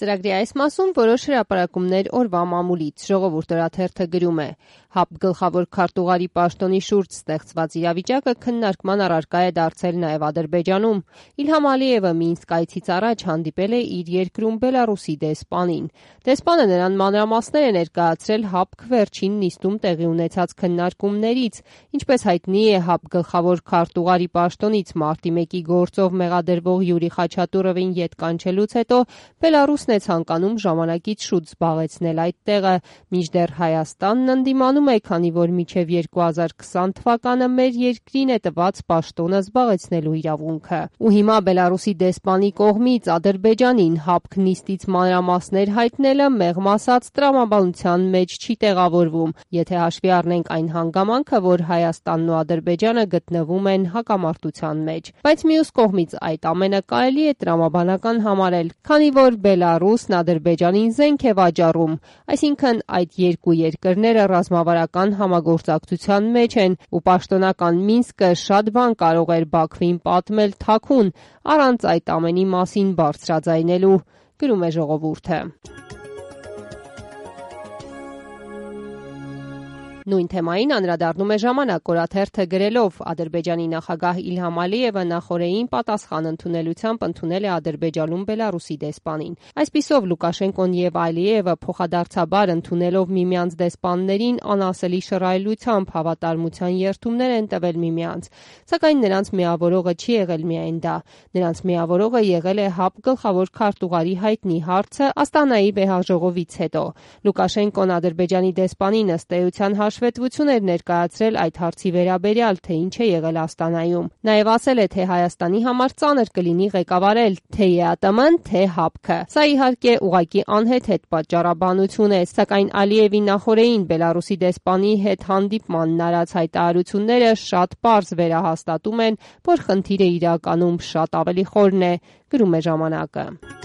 Ծրագրի այս մասում որոշ հրապարակումներ օրվա մամուլից, Ժողովուրդ օրաթերթը գրում է. ՀԱՊ գլխավոր քարտուղարի պաշտոնի շուրջ ստեղծված իրավիճակը քննարկման առարկա է դարձել նաև Ադրբեջանում։ Իլհամ Ալիևը Մինսկ այցից առաջ հանդիպել է իր երկրում Բելարուսի դեսպանին։ Դեսպանը նրան մանրամասներ է ներկայացրել ՀԱՊԿ վերջին նիստում տեղի ունեցած քննարկումներից։ Ինչպես հայտնի է, ՀԱՊ գլխավոր քարտուղարի պաշտոնից մարտի 1-ի գործով մեղադրվող Յուրի Խաչատուրովին ետ կանչելուց հետո Բելարուսն է ցանկանում ժամանակից շուտ զբաղեցնել այդ տեղը, մինչդեռ Հայաստանն ընդդիմանում է, քանի որ մինչև 2020 թվականը մեր երկրին է տված պաշտոնը զբաղեցնելու իրավունքը։ Ու հիմա Բելարուսի դեսպանի կողմից Ադրբեջանին ՀԱՊԿ նիստից մանրամասներ հայտնելը մեղմ ասած տրամաբանության մեջ չի տեղավորվում, եթե հաշվի առնենք այն հանգամանքը, որ Հայաստանն ու Ադրբեջանը գտնվում են հակամարտության մեջ։ Բայց մյուս կողմից այդ ամենը կարելի է տրամաբանական համարել, քանի որ Բելարուսն Ադրբեջանին զենք է վաճառում, այսինքն այդ երկու երկրները ռազմավարական համագործակցության մեջ են ու պաշտոնական Մինսկը շատ բան կարող էր Բաքվին պատմել թաքուն, առանց այդ ամենի մասին բարձրաձայնելու, գրում է Ժողովուրդը։ Նույն թեմային անդրադառնում է Ժամանակ օրաթերթը գրելով. Ադրբեջանի նախագահ Իլհամ Ալիևը նախօրեին պատասխան ընդունելությամբ ընդունել է Ադրբեջանում Բելարուսի դեսպանին։ Այսպիսով Լուկաշենկոն եւ Ալիևը փոխադարձաբար ընդունելով միմյանց դեսպաններին անասելի շռայլությամբ հավատարմության երդումներ են տվել միմյանց։ Սակայն նրանց միավորողը չի եղել միայն դա։ Նրանց միավորողը եղել է ՀԱՊ գլխավոր քարտուղարի հայտնի հարցը Աստանայի վեհաժողովից հետո։ Լուկաշենկոն Ադրբեջանի դեսպանին ըստ էության հաշվետվություն էր ներկայացրել այդ հարցի վերաբերյալ, թե ինչ է եղել Աստանայում։ Նաև ասել է, թե Հայաստանի համար ծանր կլինի ղեկավարել թե ԵԱՏՄ-ն, թե ՀԱՊԿ-ը։ Սա իհարկե ուղղակի անհեթեթ պատճառաբանություն է, սակայն Ալիևի նախօրեին Բելարուսի դեսպանի հետ հանդիպմանն արած հայտարարությունները շատ պարզ վերահաստատում են, որ խնդիրը իրականում շատ ավելի խորն է, գրում է Ժամանակը։